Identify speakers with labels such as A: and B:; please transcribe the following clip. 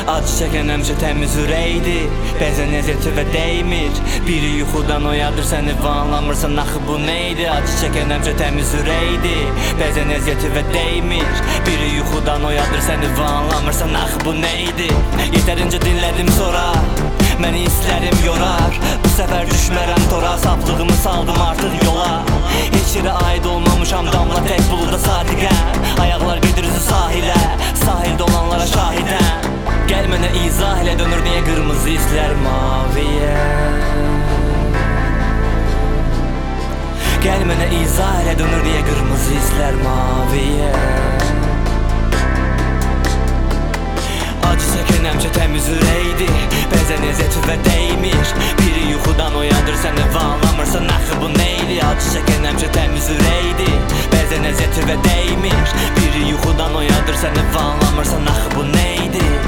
A: Acı çeken həmişə təmiz ürəkdir. Bəzən əziyyəti və dəymir. Biri yuxudan oyadır səni və anlamırsan axı bu neydi? Acı çəkən həmişə təmiz ürəkdir. Bəzən əziyyəti və dəymir. Biri yuxudan oyadır səni və anlamırsan axı bu neydi? Yetərincə dinlədim sonra məni hisslərim yorar. Bu səfər düşmərəm tora, saflığımı saldım artıq yola. Heç yerə aid olmamışam, damla tək buluda sadiqəm. Ayaqlar gedir üzü sahilə, sahildə olanlara şahidəm. Gəl mənə izah elə, dönür niyə qırmızı islər maviyə? Gəl mənə izah elə, dönür niyə qırmızı islər maviyə? Acı çəkən həmişə təmiz ürəkdir. Bəzən əziyyəti və dəymir. Biri yuxudan oyadır səni və anlamırsan axı bu neydi? Acı çəkən həmişə təmiz ürəkdir. Bəzən əziyyəti və dəymir. Biri yuxudan oyadır səni və anlamırsan axı bu neydi?